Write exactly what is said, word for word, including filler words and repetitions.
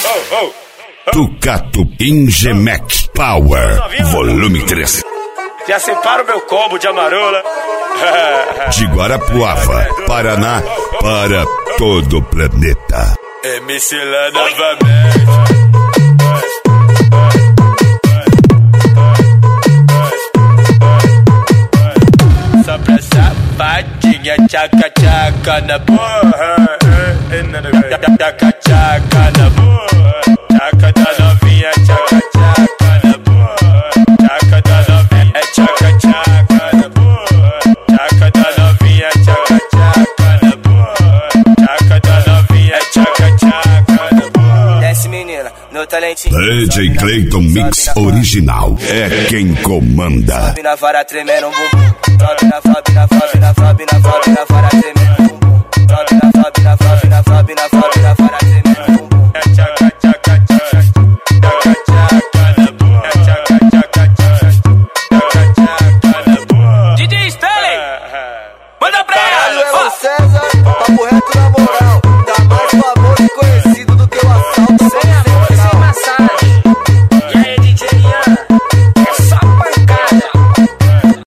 Ducato Ingemec Power, volume três. Já separa o meu combo de amarula. De Guarapuava, Paraná, para todo o planeta. M C Lá novamente. Só pra safadinha, tchaca tchaca na porra. Tchaca tchaca na porra. Tchaca da novinha, tchaca tchaca na porra. Tchaca da novinha, é tchaca tchaca na porra. Tchaca da novinha, tchaca tchaca na porra. Tchaca da novinha, é tchaca tchaca na porra. Desce menina, no talentinho. D J Clayton Mix Original é quem comanda. Sobe na vara tremendo um bumbum. Sobe na sobe na sobe na sobe na sobe na vara tremendo um bumbum. Sobe na sobe na sobe na sobe na sobe na vara tremendo um bumbum. É tchaca tchaca tchaca. Tchaca tchaca na porra. É tchaca tchaca tchaca. Tchaca tchaca na porra. D J Stanley, manda pra Caralho, ela. é o César, papo reto na